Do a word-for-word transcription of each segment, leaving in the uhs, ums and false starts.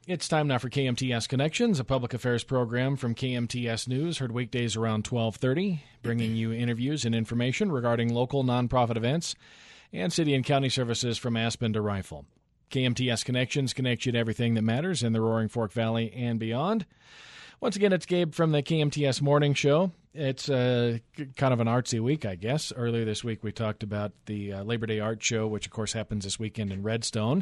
It's time now for K M T S Connections, a public affairs program from K M T S News, heard weekdays around twelve thirty, bringing you interviews and information regarding local nonprofit events and city and county services from Aspen to Rifle. K M T S Connections connects you to everything that matters in the Roaring Fork Valley and beyond. Once again, it's Gabe from the K M T S Morning Show. It's uh, kind of an artsy week, I guess. Earlier this week, we talked about the uh, Labor Day Art Show, which, of course, happens this weekend in Redstone.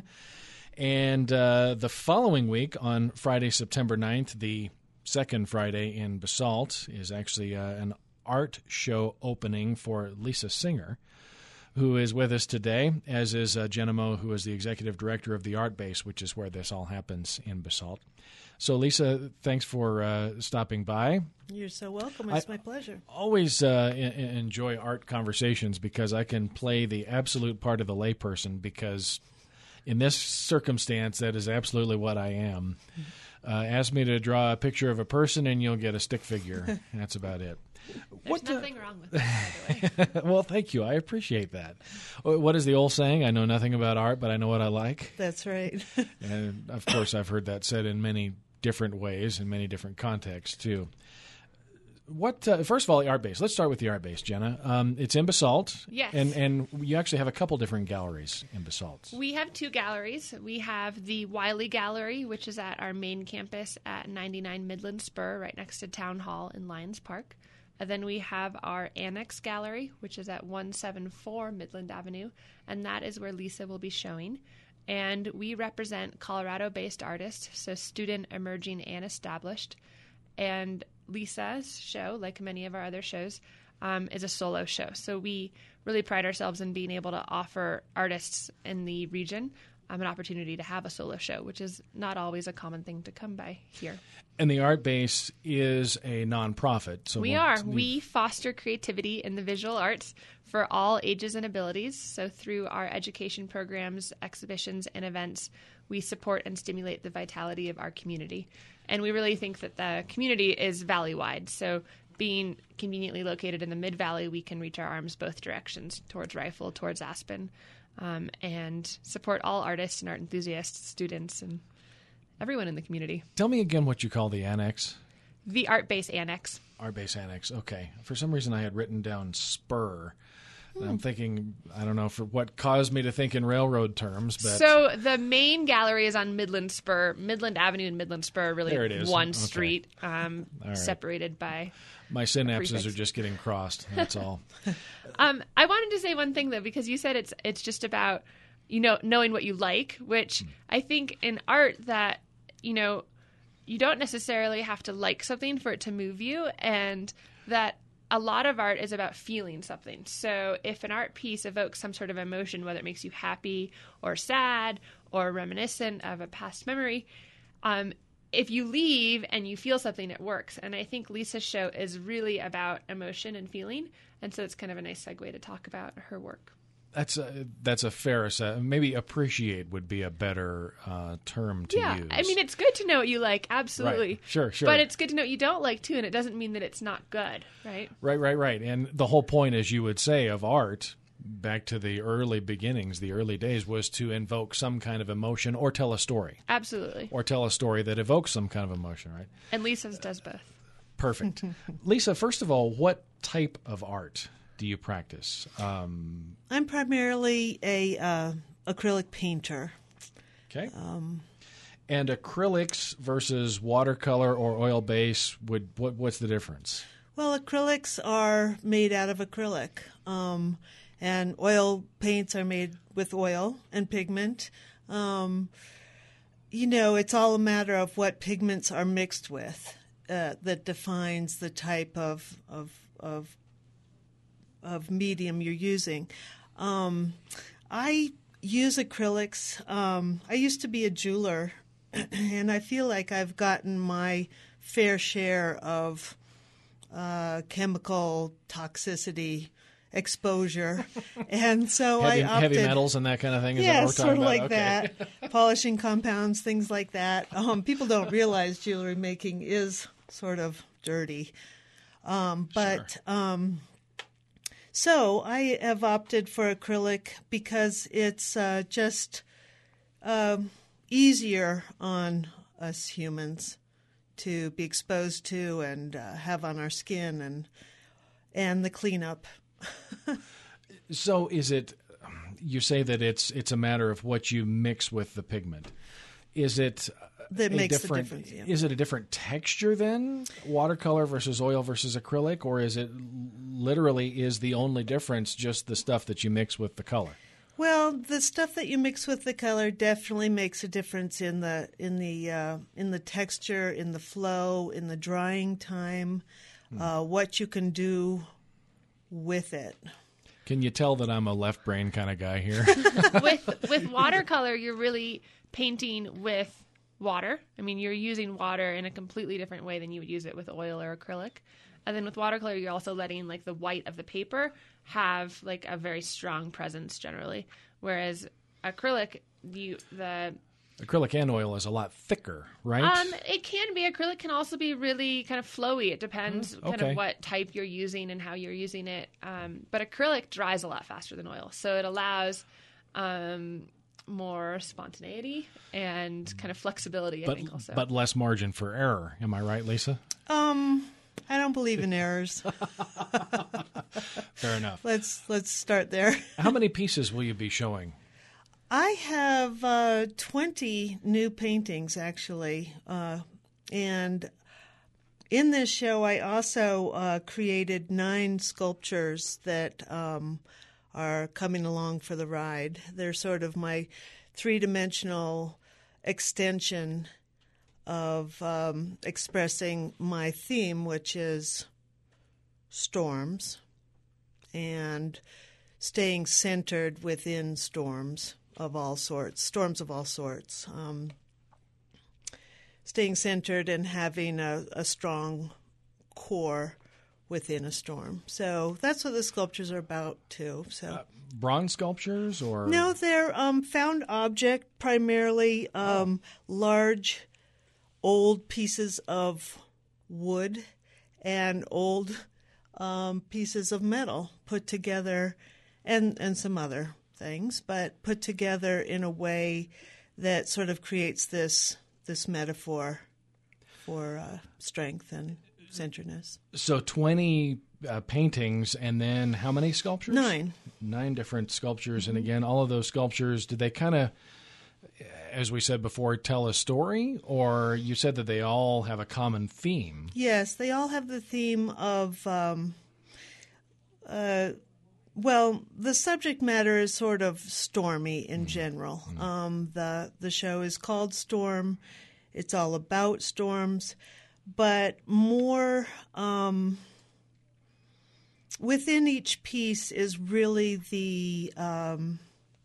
And uh, the following week, on Friday, September ninth, the second Friday in Basalt, is actually uh, an art show opening for Lisa Singer, who is with us today, as is uh, Jenna Moe, who is the executive director of the Art Base, which is where this all happens in Basalt. So, Lisa, thanks for uh, stopping by. You're so welcome. It's I my pleasure. always uh, I- enjoy art conversations because I can play the absolute part of the layperson because in this circumstance, that is absolutely what I am. Uh, ask me to draw a picture of a person and you'll get a stick figure. That's about it. There's What the- nothing wrong with that, by the way. Well, thank you. I appreciate that. What is the old saying? I know nothing about art, but I know what I like. That's right. And, of course, I've heard that said in many different ways, in many different contexts, too. What uh, first of all, the Art Base. Let's start with the Art Base, Jenna. Um, it's in Basalt. Yes. And, and you actually have a couple different galleries in Basalt. We have two galleries. We have the Wiley Gallery, which is at our main campus at ninety-nine Midland Spur, right next to Town Hall in Lions Park. And then we have our Annex Gallery, which is at one seventy-four Midland Avenue, and that is where Lisa will be showing. And we represent Colorado-based artists, so student, emerging, and established. And Lisa's show, like many of our other shows, um, is a solo show. So we really pride ourselves in being able to offer artists in the region um, an opportunity to have a solo show, which is not always a common thing to come by here. And the Art Base is a nonprofit. So We we'll- are. We foster creativity in the visual arts for all ages and abilities. So through our education programs, exhibitions, and events, we support and stimulate the vitality of our community. And we really think that the community is valley-wide. So being conveniently located in the Mid-Valley, we can reach our arms both directions, towards Rifle, towards Aspen, um, and support all artists and art enthusiasts, students, and everyone in the community. Tell me again what you call the annex. The Art Base Annex. Art Base Annex. Okay. For some reason, I had written down Spur. And I'm thinking, I don't know for what caused me to think in railroad terms, but So the main gallery is on Midland Spur. Midland Avenue and Midland Spur are really There it is. one Okay. street, um, All right. separated by... my synapses prefix. are just getting crossed. That's all. Um, I wanted to say one thing, though, because you said it's it's just about, you know, knowing what you like, which I think in art that, you know, you don't necessarily have to like something for it to move you, and that a lot of art is about feeling something. So if an art piece evokes some sort of emotion, whether it makes you happy or sad or reminiscent of a past memory, um, if you leave and you feel something, it works. And I think Lisa's show is really about emotion and feeling. And so it's kind of a nice segue to talk about her work. That's a, that's a fair assessment. Maybe appreciate would be a better uh, term to yeah, use. I mean, it's good to know what you like, absolutely. Right. Sure, sure. But it's good to know what you don't like, too, and it doesn't mean that it's not good, right? Right, right, right. And the whole point, as you would say, of art, back to the early beginnings, the early days, was to invoke some kind of emotion or tell a story. Absolutely. Or tell a story that evokes some kind of emotion, right? And Lisa's does both. Perfect. Lisa, first of all, what type of art do you practice? Um, I'm primarily a uh, acrylic painter. okay. Um, and acrylics versus watercolor or oil base, would what, what's the difference? Well, acrylics are made out of acrylic, um, and oil paints are made with oil and pigment. Um, you know, it's all a matter of what pigments are mixed with uh, that defines the type of of of, of medium you're using. Um, I use acrylics. Um, I used to be a jeweler, and I feel like I've gotten my fair share of uh, chemical toxicity exposure, and so Heavy, I opted, heavy metals and that kind of thing? Is yeah, that what we're sort talking of about? like Okay. that. Polishing compounds, things like that. Um, people don't realize jewelry making is sort of dirty, um, but Sure. um, so I have opted for acrylic because it's uh, just um, easier on us humans to be exposed to and uh, have on our skin and and the cleanup. So is it, you say that it's it's a matter of what you mix with the pigment. Is it that a makes different, the difference? Yeah. Is it a different texture then, watercolor versus oil versus acrylic, or is it literally is the only difference just the stuff that you mix with the color? Well, the stuff that you mix with the color definitely makes a difference in the in the uh, in the texture, in the flow, in the drying time, hmm. uh, what you can do with it. Can you tell that I'm a left brain kind of guy here? with with watercolor, you're really painting with water. I mean, you're using water in a completely different way than you would use it with oil or acrylic. And then with watercolor, you're also letting like the white of the paper have like a very strong presence generally. Whereas acrylic, you the acrylic and oil is a lot thicker, right? Um, it can be. Acrylic can also be really kind of flowy. It depends Mm, okay. kind of what type you're using and how you're using it. Um, but acrylic dries a lot faster than oil, so it allows um, more spontaneity and kind of flexibility. I but, think also, but less margin for error. Am I right, Lisa? Um, I don't believe in errors. Fair enough. Let's let's start there. How many pieces will you be showing? I have uh, twenty new paintings, actually. Uh, and in this show, I also uh, created nine sculptures that um, are coming along for the ride. They're sort of my three-dimensional extension of um, expressing my theme, which is storms and staying centered within storms of all sorts, storms of all sorts, um, staying centered and having a, a strong core within a storm. So that's what the sculptures are about, too. So uh, bronze sculptures or? No, they're um, found object, primarily um, oh. large, old pieces of wood and old um, pieces of metal put together, and, and some other things, but put together in a way that sort of creates this this metaphor for uh, strength and centeredness. So twenty uh, paintings, and then how many sculptures? Nine. Nine different sculptures, mm-hmm. and again, all of those sculptures, did they kind of, as we said before, tell a story, or you said that they all have a common theme? Yes, they all have the theme of... Um, uh, Well, the subject matter is sort of stormy in general. Mm-hmm. Um, the the show is called Storm. It's all about storms, but more um, within each piece is really the um,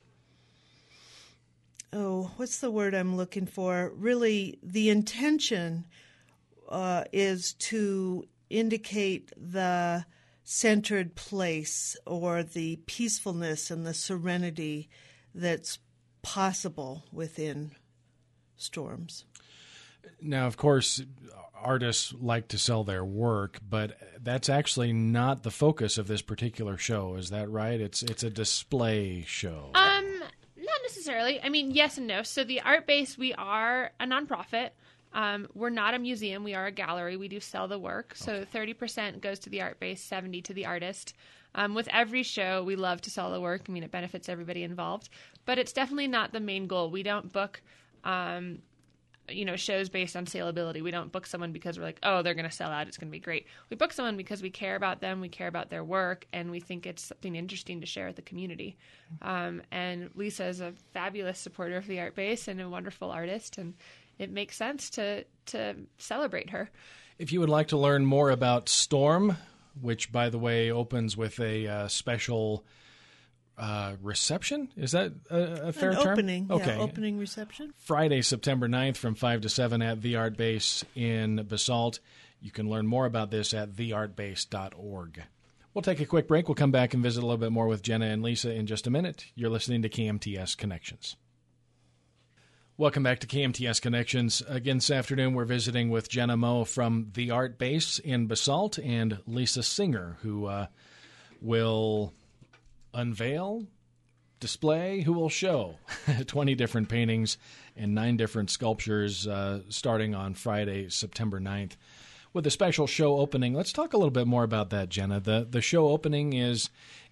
oh, what's the word I'm looking for? Really, the intention uh, is to indicate the centered place or the peacefulness and the serenity that's possible within storms. Now, of course, artists like to sell their work, but that's actually not the focus of this particular show. Is that right? It's it's a display show. Um, not necessarily. I mean, yes and no. So the Art Base, we are a nonprofit. Um, we're not a museum. We are a gallery. We do sell the work. So okay. thirty percent goes to the art base, seventy to the artist. Um, with every show, we love to sell the work. I mean, it benefits everybody involved. But it's definitely not the main goal. We don't book, um, you know, shows based on saleability. We don't book someone because we're like, oh, they're going to sell out. It's going to be great. We book someone because we care about them. We care about their work. And we think it's something interesting to share with the community. Um, and Lisa is a fabulous supporter of the art base and a wonderful artist. And it makes sense to to celebrate her. If you would like to learn more about Storm, which, by the way, opens with a uh, special uh, reception, is that a, a fair An term? Opening, okay. Yeah, opening reception. Friday, September ninth from five to seven at The Art Base in Basalt. You can learn more about this at the art base dot org. We'll take a quick break. We'll come back and visit a little bit more with Jenna and Lisa in just a minute. You're listening to K M T S Connections. Welcome back to K M T S Connections. Again, this afternoon, we're visiting with Jenna Moe from The Art Base in Basalt and Lisa Singer, who uh, will unveil, display, who will show twenty different paintings and nine different sculptures uh, starting on Friday, September ninth, with a special show opening. Let's talk a little bit more about that, Jenna. The the show opening is,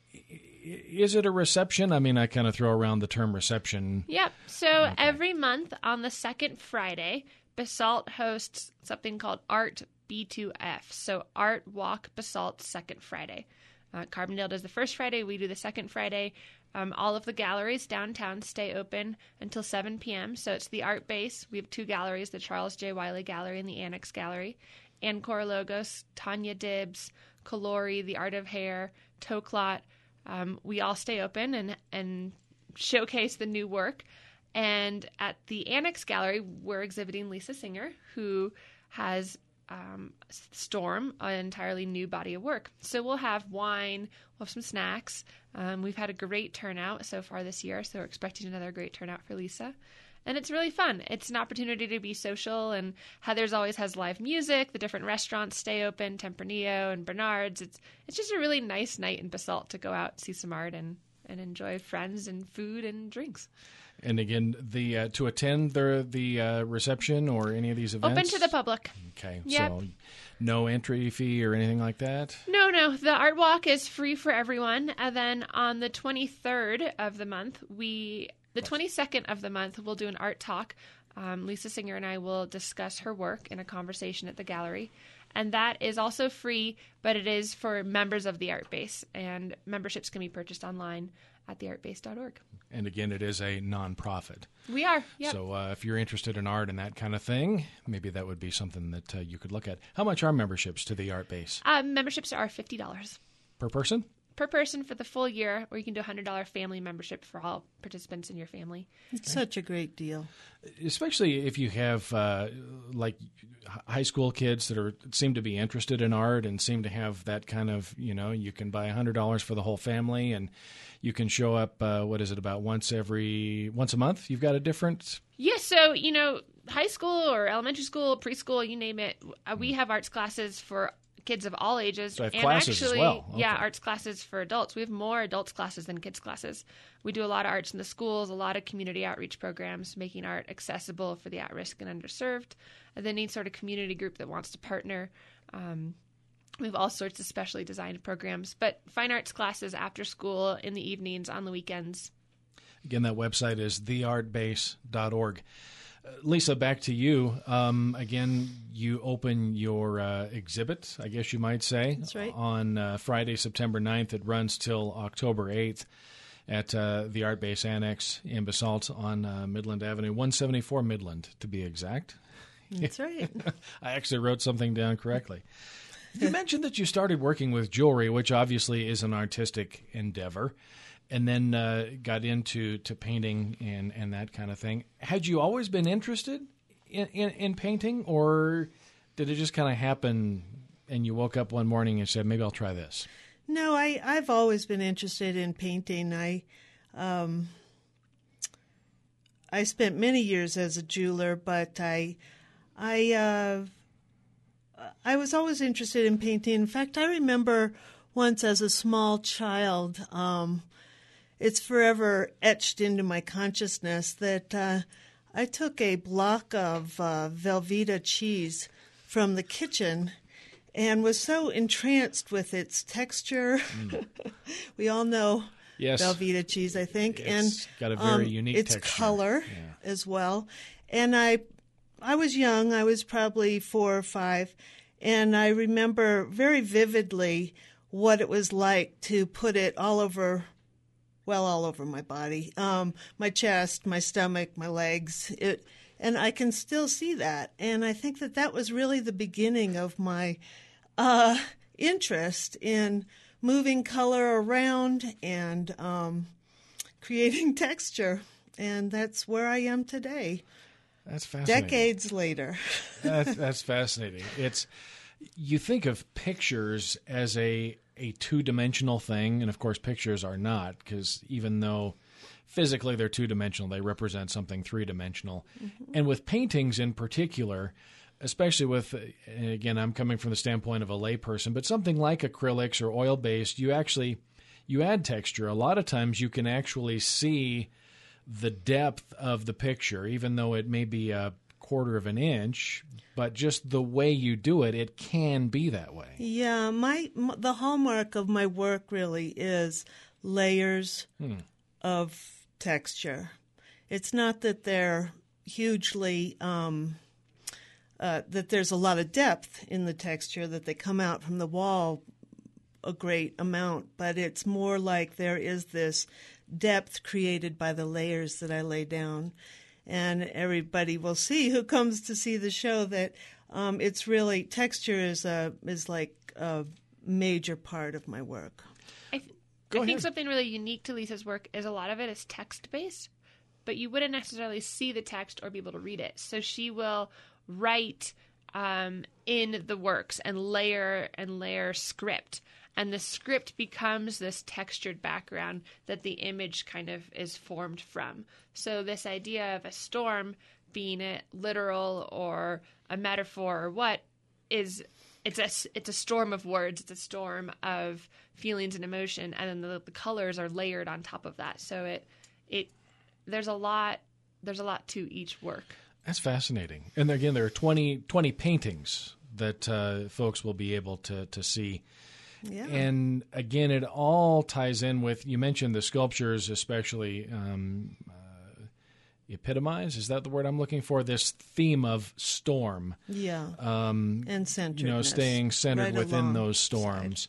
is it a reception? I mean, I kind of throw around the term reception. Yep. So okay. Every month on the second Friday, Basalt hosts something called Art B two F. So Art Walk Basalt Second Friday. Uh, Carbondale does the first Friday. We do the second Friday. Um, all of the galleries downtown stay open until seven p.m. So it's the Art Base. We have two galleries, the Charles J. Wiley Gallery and the Annex Gallery. Ancor Logos, Tanya Dibbs, Kalori, The Art of Hair, Toclot. Um, we all stay open and, and showcase the new work. And at the Annex Gallery, we're exhibiting Lisa Singer, who has um, Storm, an entirely new body of work. So we'll have wine, we'll have some snacks. Um, we've had a great turnout so far this year, so we're expecting another great turnout for Lisa. And it's really fun. It's an opportunity to be social, and Heather's always has live music. The different restaurants stay open, Tempranillo and Bernard's. It's it's just a really nice night in Basalt to go out, see some art, and, and enjoy friends and food and drinks. And again, the uh, to attend the the uh, reception or any of these events? Open to the public. Okay, yep. So no entry fee or anything like that? No, no. The Art Walk is free for everyone. And then on the twenty-third of the month, we... The twenty-second of the month, we'll do an art talk. Um, Lisa Singer and I will discuss her work in a conversation at the gallery. And that is also free, but it is for members of the Art Base. And memberships can be purchased online at the art base dot org. And again, it is a nonprofit. We are, yep. So uh, if you're interested in art and that kind of thing, maybe that would be something that uh, you could look at. How much are memberships to the Art Base? Uh, memberships are fifty dollars. Per person? Per person for the full year, or you can do a one hundred dollars family membership for all participants in your family. It's such a great deal. Especially if you have uh, like high school kids that are seem to be interested in art and seem to have that kind of, you know, you can buy one hundred dollars for the whole family and you can show up, uh, what is it, about once every, once a month? You've got a different... Yes, yeah, so, you know, high school or elementary school, preschool, you name it, uh, we have arts classes for kids of all ages. So I have and classes actually, as well. Okay. Yeah, arts classes for adults. We have more adults classes than kids classes. We do a lot of arts in the schools, a lot of community outreach programs, making art accessible for the at-risk and underserved, and then any sort of community group that wants to partner. Um, we have all sorts of specially designed programs, but fine arts classes after school, in the evenings, on the weekends. Again, that website is the art base dot org. Lisa, back to you. Um, again, you open your uh, exhibit, I guess you might say. That's right. On uh, Friday, September ninth. It runs till October eighth at uh, the Art Base Annex in Basalt on uh, Midland Avenue, one seventy-four Midland, to be exact. That's right. I actually wrote something down correctly. You mentioned that you started working with jewelry, which obviously is an artistic endeavor, and then uh, got into to painting and, and that kind of thing. Had you always been interested in, in, in painting, or did it just kind of happen and you woke up one morning and said, maybe I'll try this? No, I, I've always been interested in painting. I um, I spent many years as a jeweler, but I I uh, I was always interested in painting. In fact, I remember once as a small child, um, it's forever etched into my consciousness that uh, I took a block of uh, Velveeta cheese from the kitchen and was so entranced with its texture. Mm. We all know yes. Velveeta cheese, I think. It's and got a very um, unique its texture. color yeah. as well. And I, I was young. I was probably four or five. And I remember very vividly what it was like to put it all over, well, all over my body, um, my chest, my stomach, my legs. It, and I can still see that. And I think that that was really the beginning of my uh, interest in moving color around and um, creating texture. And that's where I am today. That's fascinating. Decades later. that's, that's fascinating. It's you think of pictures as a a two-dimensional thing, and of course pictures are not, because even though physically they're two-dimensional, they represent something three-dimensional. Mm-hmm. And with paintings in particular, especially with, and again, I'm coming from the standpoint of a layperson, but something like acrylics or oil-based, you actually you add texture, a lot of times you can actually see the depth of the picture, even though it may be a quarter of an inch, but just the way you do it, it can be that way. Yeah, my, m the hallmark of my work really is layers hmm. of texture. It's not that they're hugely um, uh, that there's a lot of depth in the texture, that they come out from the wall a great amount, but it's more like there is this depth created by the layers that I lay down. And everybody will see who comes to see the show that um, it's really, texture is a is like a major part of my work. I, th- I think something really unique to Lisa's work is a lot of it is text-based, but you wouldn't necessarily see the text or be able to read it. So she will write um, in the works and layer and layer script. And the script becomes this textured background that the image kind of is formed from. So this idea of a storm being it literal or a metaphor or what is it's a it's a storm of words. It's a storm of feelings and emotion, and then the, the colors are layered on top of that. So it it there's a lot there's a lot to each work. That's fascinating. And again, there are twenty, twenty paintings that uh, folks will be able to to see. Yeah. And again, it all ties in with, you mentioned the sculptures, especially um, uh, epitomize. Is that the word I'm looking for? This theme of storm. Yeah. Um, and centeredness. You know, staying centered right within those storms.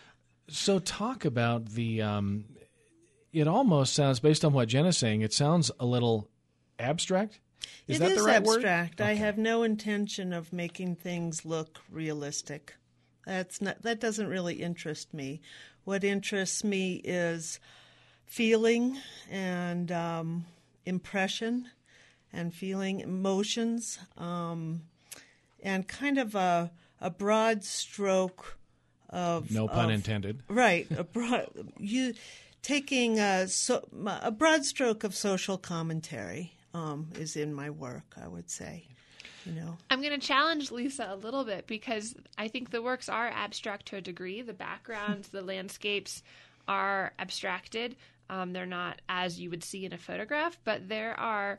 So talk about the, um, it almost sounds, based on what Jenna's saying, it sounds a little abstract. Is it that is the right abstract. word? I Okay. have no intention of making things look realistic. That's not, that doesn't really interest me. What interests me is feeling and um, impression and feeling emotions um, and kind of a, a broad stroke of... No pun of, intended. Right. A broad, you taking a, so, a broad stroke of social commentary um, is in my work, I would say. You know. I'm going to challenge Lisa a little bit because I think the works are abstract to a degree. The backgrounds, the landscapes are abstracted. Um, they're not as you would see in a photograph, but there are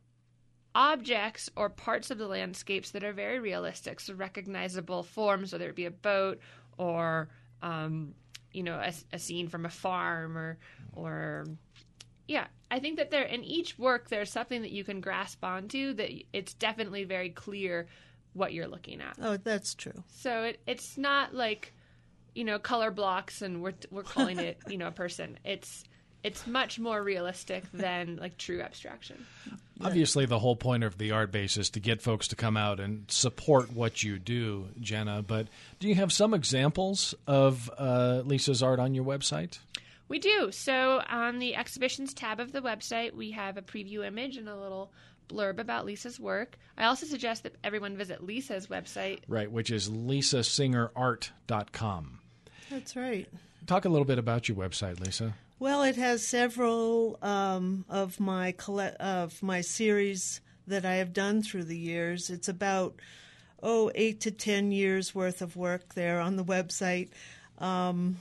objects or parts of the landscapes that are very realistic, so recognizable forms, whether it be a boat or, um, you know, a, a scene from a farm or, or yeah. I think that there in each work there's something that you can grasp onto that it's definitely very clear what you're looking at. Oh, that's true. So it, it's not like, you know, color blocks and we're we're calling it, you know, a person. It's it's much more realistic than like true abstraction. Obviously, the whole point of the art base is to get folks to come out and support what you do, Jenna. But do you have some examples of uh, Lisa's art on your website? We do. So on the exhibitions tab of the website, we have a preview image and a little blurb about Lisa's work. I also suggest that everyone visit Lisa's website. Right, which is lisa singer art dot com. That's right. Talk a little bit about your website, Lisa. Well, it has several um, of my coll- of my series that I have done through the years. It's about, oh, eight to ten years worth of work there on the website. Um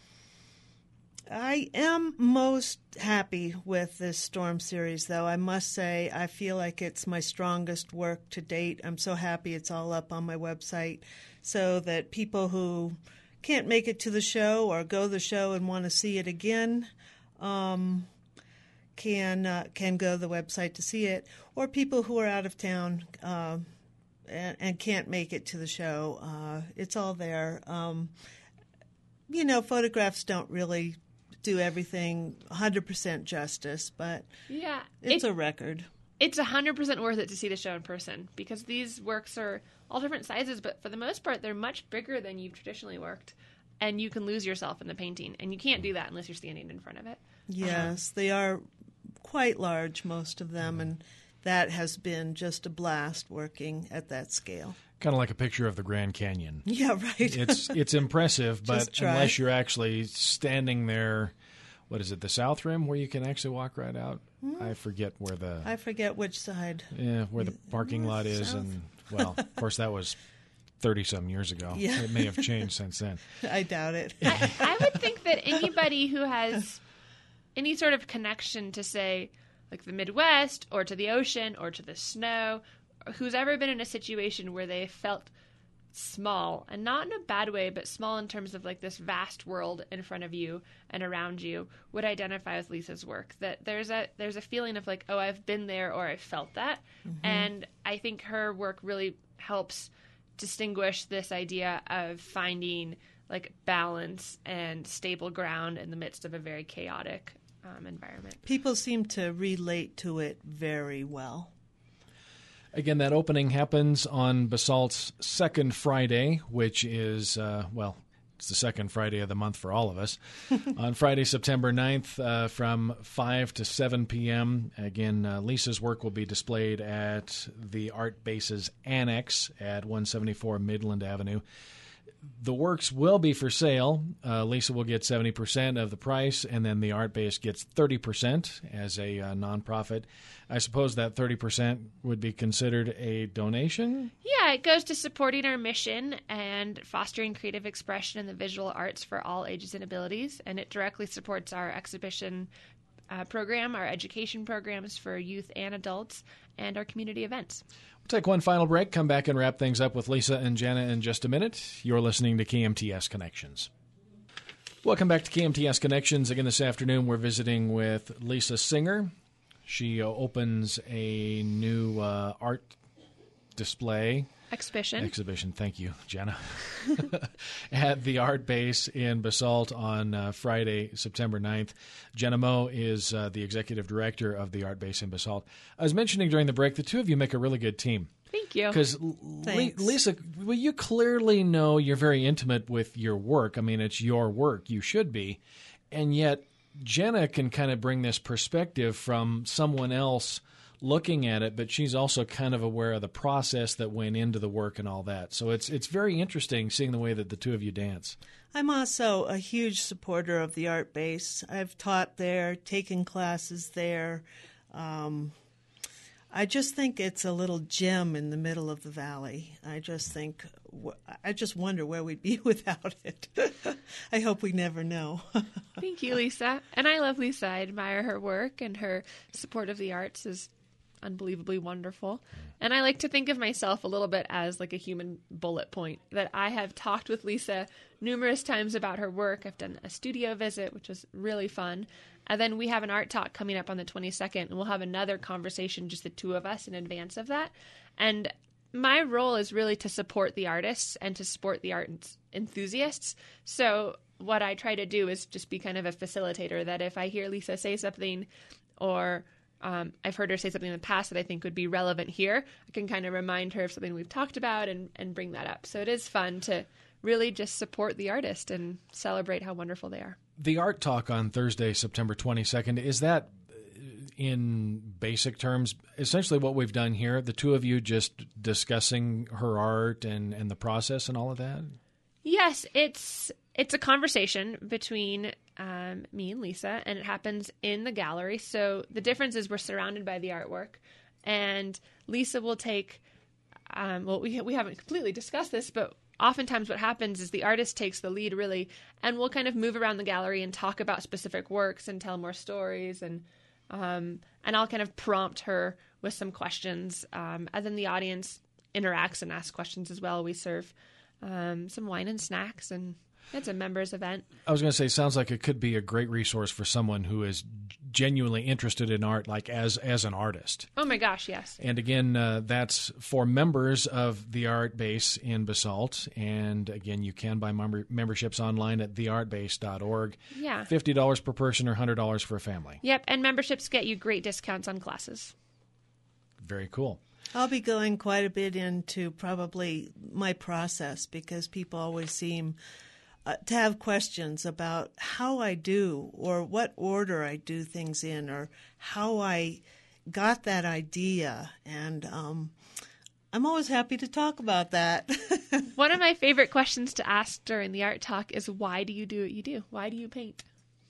I am most happy with this Storm series, though. I must say, I feel like it's my strongest work to date. I'm so happy it's all up on my website so that people who can't make it to the show or go to the show and want to see it again um, can uh, can go to the website to see it, or people who are out of town uh, and, and can't make it to the show. Uh, it's all there. Um, you know, photographs don't really do everything one hundred percent justice, but yeah, it's it, a record. It's one hundred percent worth it to see the show in person because these works are all different sizes, but for the most part, they're much bigger than you've traditionally worked, and you can lose yourself in the painting, and you can't do that unless you're standing in front of it. Yes, they are quite large, most of them, and that has been just a blast working at that scale. Kind of like a picture of the Grand Canyon. Yeah, right. It's it's impressive, but try. unless you're actually standing there, what is it, the South Rim, where you can actually walk right out? Mm. I forget where the... I forget which side. Yeah, where the parking North, lot is. South. And, well, of course, that was thirty-some years ago. Yeah. It may have changed since then. I doubt it. I, I would think that anybody who has any sort of connection to, say, like the Midwest or to the ocean or to the snow, who's ever been in a situation where they felt small, and not in a bad way, but small in terms of like this vast world in front of you and around you, would identify with Lisa's work. That there's a there's a feeling of like, oh, I've been there or I felt that. Mm-hmm. And I think her work really helps distinguish this idea of finding like balance and stable ground in the midst of a very chaotic um, environment. People seem to relate to it very well. Again, that opening happens on Basalt's second Friday, which is, uh, well, it's the second Friday of the month for all of us. On Friday, September ninth, uh, from five to seven p.m. Again, uh, Lisa's work will be displayed at the Art Base's Annex at one seventy-four Midland Avenue. The works will be for sale. Uh, Lisa will get seventy percent of the price, and then the Art Base gets thirty percent as a uh, nonprofit. I suppose that thirty percent would be considered a donation? Yeah, it goes to supporting our mission and fostering creative expression in the visual arts for all ages and abilities, and it directly supports our exhibition uh, program, our education programs for youth and adults, and our community events. We'll take one final break, come back and wrap things up with Lisa and Jenna in just a minute. You're listening to K M T S Connections. Welcome back to K M T S Connections. Again, this afternoon we're visiting with Lisa Singer. She uh, opens a new uh, art display. Exhibition. Exhibition, thank you, Jenna. At the Art Base in Basalt on uh, Friday, September ninth. Jenna Moe is uh, the executive director of the Art Base in Basalt. I was mentioning during the break, the two of you make a really good team. Thank you. Because, Lisa, well, you clearly know you're very intimate with your work. I mean, it's your work. You should be. And yet, Jenna can kind of bring this perspective from someone else looking at it, but she's also kind of aware of the process that went into the work and all that. So it's it's very interesting seeing the way that the two of you dance. I'm also a huge supporter of the Art Base. I've taught there, taken classes there. Um, I just think it's a little gem in the middle of the valley. I just think, I just wonder where we'd be without it. I hope we never know. Thank you, Lisa. And I love Lisa. I admire her work, and her support of the arts is unbelievably wonderful. And I like to think of myself a little bit as like a human bullet point, that I have talked with Lisa numerous times about her work. I've done a studio visit, which was really fun. And then we have an art talk coming up on the twenty-second, and we'll have another conversation, just the two of us, in advance of that. And my role is really to support the artists and to support the art enthusiasts. So what I try to do is just be kind of a facilitator, that if I hear Lisa say something, or um, I've heard her say something in the past that I think would be relevant here, I can kind of remind her of something we've talked about and, and bring that up. So it is fun to really just support the artist and celebrate how wonderful they are. The art talk on Thursday, September twenty-second, is that, in basic terms, essentially what we've done here, the two of you just discussing her art and, and the process and all of that? Yes, it's it's a conversation between um, me and Lisa, and it happens in the gallery. So the difference is we're surrounded by the artwork, and Lisa will take, um, well, we we haven't completely discussed this, but oftentimes what happens is the artist takes the lead, really, and we'll kind of move around the gallery and talk about specific works and tell more stories, and um, and I'll kind of prompt her with some questions, um, and then the audience interacts and asks questions as well. We serve um, some wine and snacks, and it's a members event. I was going to say, sounds like it could be a great resource for someone who is genuinely interested in art, like as as an artist. Oh my gosh, yes. And again, uh, that's for members of the Art Base in Basalt. And again, you can buy member- memberships online at the art base dot org. Yeah. fifty dollars per person or one hundred dollars for a family. Yep, and memberships get you great discounts on classes. Very cool. I'll be going quite a bit into probably my process, because people always seem uh, to have questions about how I do, or what order I do things in, or how I got that idea. And um, I'm always happy to talk about that. One of my favorite questions to ask during the art talk is, why do you do what you do? Why do you paint?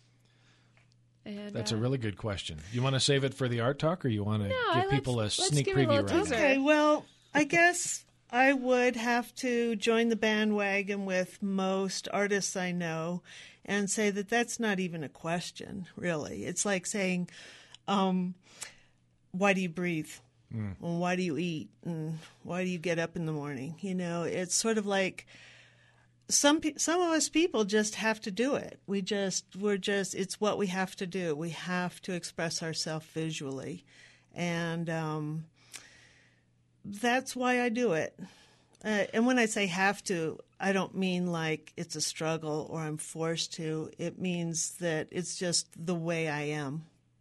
And, That's uh, a really good question. You want to save it for the art talk, or you want to No, give let's- people a let's sneak give it a preview little right teaser. now? Okay, well, I guess I would have to join the bandwagon with most artists I know and say that that's not even a question, really. It's like saying, um, why do you breathe? Mm. Well, why do you eat? And why do you get up in the morning? You know, it's sort of like some pe- some of us people just have to do it. We just, we're just, it's what we have to do. We have to express ourselves visually. And um, that's why I do it. Uh, and when I say have to, I don't mean like it's a struggle or I'm forced to. It means that it's just the way I am.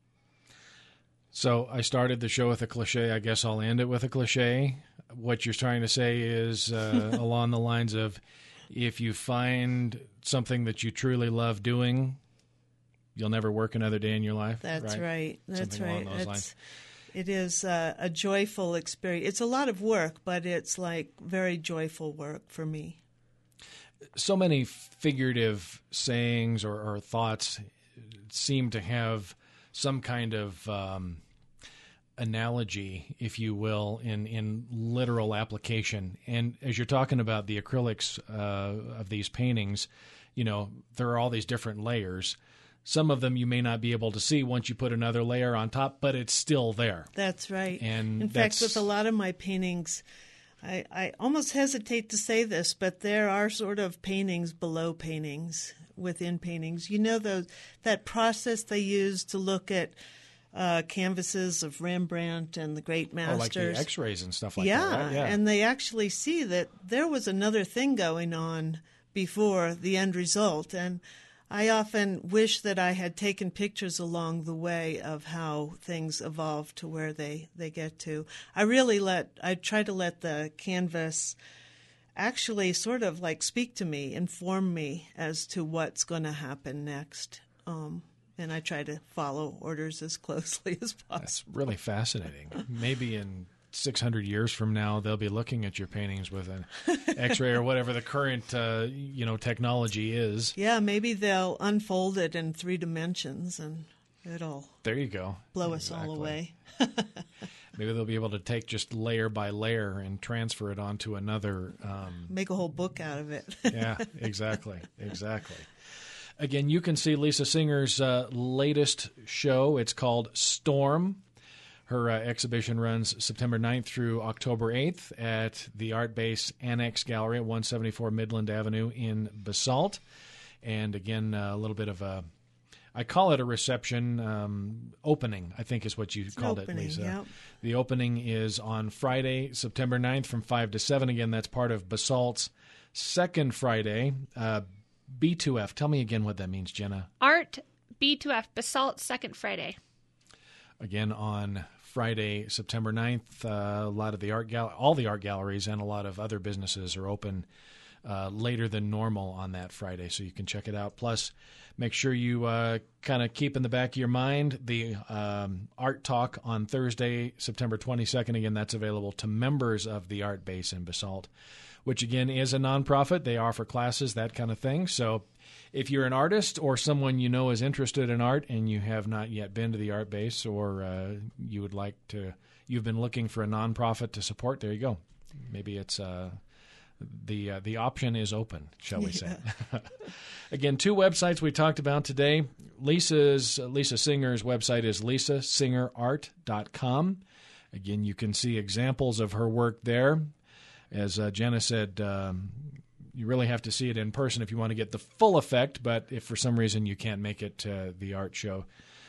So I started the show with a cliche. I guess I'll end it with a cliche. What you're trying to say is uh, along the lines of, if you find something that you truly love doing, you'll never work another day in your life. That's right. right. That's something right. Along those it's, lines. It is uh, a joyful experience. It's a lot of work, but it's like very joyful work for me. So many figurative sayings or, or thoughts seem to have some kind of um, analogy, if you will, in, in literal application. And as you're talking about the acrylics uh, of these paintings, you know, there are all these different layers. Some of them you may not be able to see once you put another layer on top, but it's still there. That's right. And in that's... fact, with a lot of my paintings, I, I almost hesitate to say this, but there are sort of paintings below paintings, within paintings. You know, those that process they use to look at uh, canvases of Rembrandt and the great masters. Oh, like the X-rays and stuff like yeah, that, right? Yeah, and they actually see that there was another thing going on before the end result. And I often wish that I had taken pictures along the way of how things evolve to where they, they get to. I really let, I try to let the canvas actually sort of like speak to me, inform me as to what's going to happen next. Um, and I try to follow orders as closely as possible. That's really fascinating. Maybe in six hundred years from now, they'll be looking at your paintings with an X-ray or whatever the current, uh, you know, technology is. Yeah, maybe they'll unfold it in three dimensions, and it'll there you go blow exactly. us all away. Maybe they'll be able to take just layer by layer and transfer it onto another. Um, Make a whole book out of it. yeah, exactly, exactly. Again, you can see Lisa Singer's uh, latest show. It's called Storm. Her uh, exhibition runs September ninth through October eighth at the Art Base Annex Gallery at one seventy-four Midland Avenue in Basalt. And again, uh, a little bit of a, I call it a reception um, opening, I think is what you it's called opening, it, Lisa. Yep. The opening is on Friday, September ninth from five to seven. Again, that's part of Basalt's second Friday. Uh, B two F, tell me again what that means, Jenna. Art B two F, Basalt Second Friday. Again, on Friday, September ninth, uh, a lot of the art gal- all the art galleries and a lot of other businesses are open uh, later than normal on that Friday, so you can check it out. Plus, make sure you uh, kind of keep in the back of your mind the um, Art Talk on Thursday, September twenty-second. Again, that's available to members of the Art Base in Basalt, which again is a nonprofit. They offer classes, that kind of thing. So if you're an artist or someone you know is interested in art and you have not yet been to the Art Base, or uh, you would like to, you've been looking for a nonprofit to support, there you go. Maybe it's uh, the uh, the option is open, shall we say. Yeah. Again, two websites we talked about today. Lisa's Lisa Singer's website is lisa singer art dot com. Again, you can see examples of her work there. As uh, Jenna said, um, you really have to see it in person if you want to get the full effect, but if for some reason you can't make it to the art show,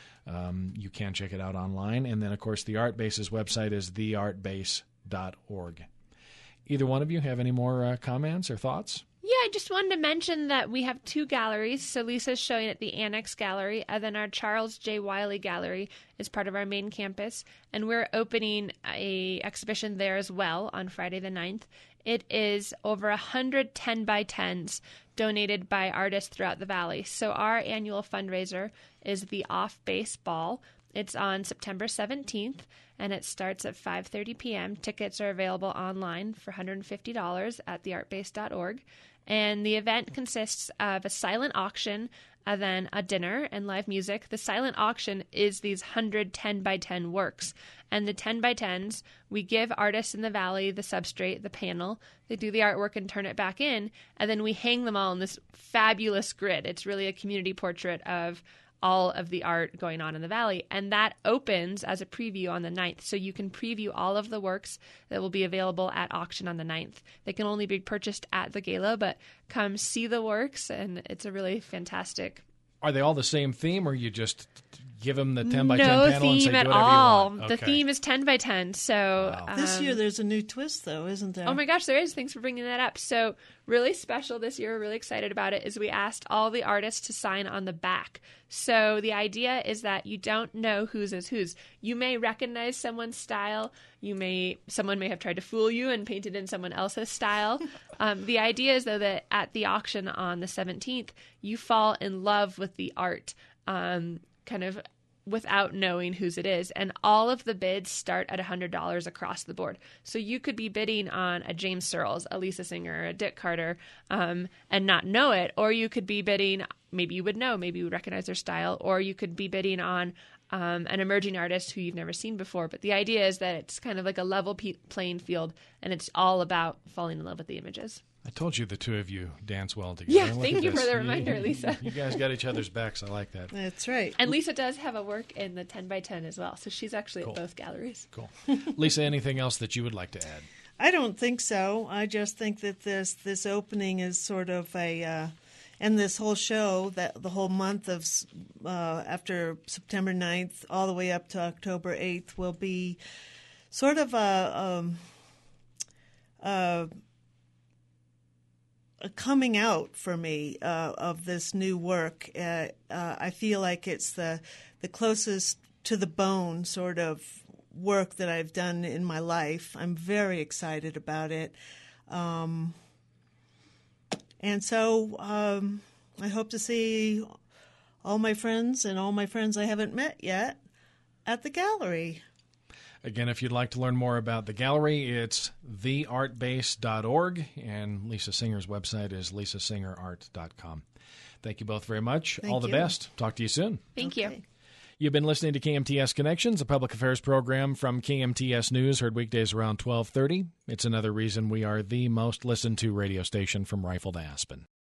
um, you can check it out online. And then, of course, the Art Base's website is the art base dot org. Either one of you have any more uh, comments or thoughts? Yeah, I just wanted to mention that we have two galleries. So Lisa's showing at the Annex Gallery, and then our Charles J. Wiley Gallery is part of our main campus. And we're opening a exhibition there as well on Friday the ninth. It is over one hundred ten by tens donated by artists throughout the valley. So our annual fundraiser is the Off Base Ball. It's on September seventeenth, and it starts at five thirty p.m. Tickets are available online for one hundred fifty dollars at the art base dot org. And the event consists of a silent auction, and then a dinner and live music. The silent auction is these one hundred ten by ten works, And the ten by tens, we give artists in the Valley the substrate, the panel. They do the artwork and turn it back in, and then we hang them all in this fabulous grid. It's really a community portrait of all of the art going on in the Valley. And that opens as a preview on the ninth. So you can preview all of the works that will be available at auction on the ninth. They can only be purchased at the gala, but come see the works, and it's a really fantastic. Are they all the same theme, or you just give them the ten by ten no panel and say, theme do at whatever all. you want? The Okay. theme is ten by ten. So Wow. um, This year there's a new twist, though, isn't there? Oh my gosh, there is. Thanks for bringing that up. So really special this year, we're really excited about it, is we asked all the artists to sign on the back. So the idea is that you don't know whose is whose. You may recognize someone's style. You may someone may have tried to fool you and painted in someone else's style. um, the idea is, though, that at the auction on the seventeenth, you fall in love with the art, um, kind of without knowing whose it is. And all of the bids start at one hundred dollars across the board. So you could be bidding on a James Searles, a Lisa Singer, a Dick Carter, um, and not know it. Or you could be bidding, maybe you would know, maybe you would recognize their style. Or you could be bidding on um, an emerging artist who you've never seen before. But the idea is that it's kind of like a level pe- playing field, and it's all about falling in love with the images. I told you the two of you dance well together. Yeah, Look thank at you this. for the reminder, Lisa. You guys got each other's backs. I like that. That's right. And Lisa does have a work in the ten by ten as well. So she's actually Cool. at both galleries. Cool. Lisa, anything else that you would like to add? I don't think so. I just think that this this opening is sort of a, uh, and this whole show, that the whole month of uh, after September ninth all the way up to October eighth will be sort of a, um, a, a coming out for me uh, of this new work. Uh, uh, I feel like it's the the closest to the bone sort of work that I've done in my life. I'm very excited about it. Um, and so um, I hope to see all my friends and all my friends I haven't met yet at the gallery. Again, if you'd like to learn more about the gallery, it's the art base dot org, and Lisa Singer's website is lisa singer art dot com. Thank you both very much. Thank All the you. best. Talk to you soon. Thank you. Okay. You've been listening to K M T S Connections, a public affairs program from K M T S News, heard weekdays around twelve thirty. It's another reason we are the most listened to radio station from Rifle to Aspen.